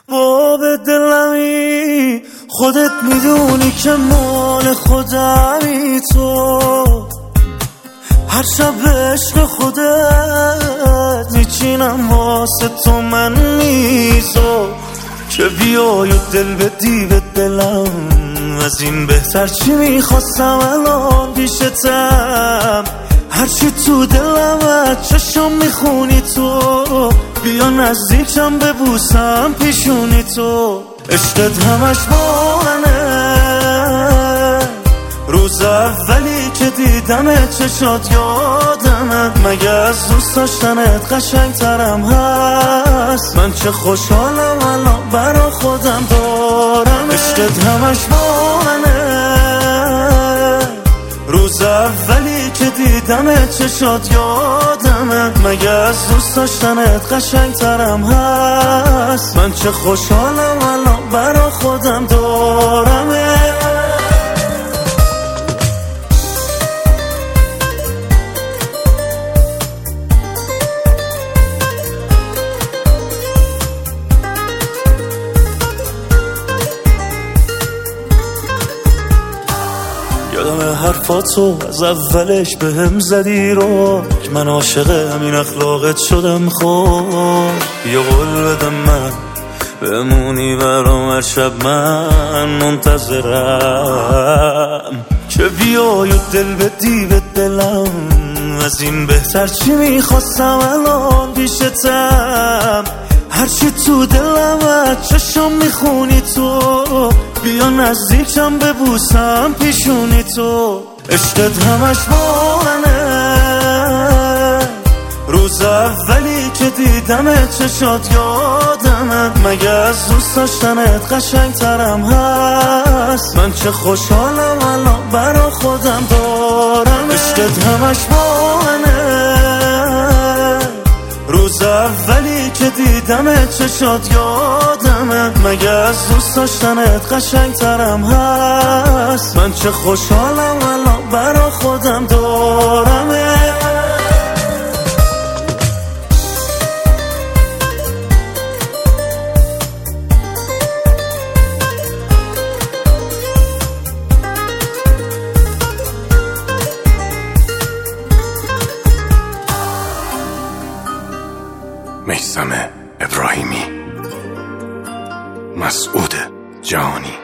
باب دلمی خودت میدونی که مال خودمی تو، هر شب عشق خودت میچینم واسه تو من میزو، که بیای و دل بدی به دلم، از این بهتر چی میخواستم الان پیشتم، هرچی تو دلم چشم میخونی تو، بیا نزدیکم ببوسم پیشونی تو، عشقت همش با منه، روز اولی که دیدم چشات یادمه، مگه از دوست داشتنت قشنگ ترم هست، من چه خوشحالم الان برا خودم دارم، عشقت همش با منه، روز اولی که دیدم چشات یادمه، مگه از دوست داشتنت قشنگ ترم هست، من چه خوشحالم الان برا خودم دارم. یادم حرفاتو از اولش بهم زدی رو، که من عاشق همین اخلاقت شدم، خب بیا قول بدم من بمونی برام هر شب، من منتظرم که بیای و دل بدی به دلم، از این بهتر چی میخواستم الان پیشتم، هرچی تو دلم چشم میخونی تو، بیا نزدیکم ببوسم پیشونی تو، عشقت همش با منه، روز اولی که دیدم چشات یادمه، مگه از دوست داشتنت قشنگ ترم هست، من چه خوشحالم الان برا خودم دارم، عشقت همش با منه، روز اولی که دیدم چشات یادمه، مگه از دوست داشتنت قشنگ ترم هست، من چه خوشحالم الان برا خودم دارم. میثم ابراهیمی، مسعود جهانی.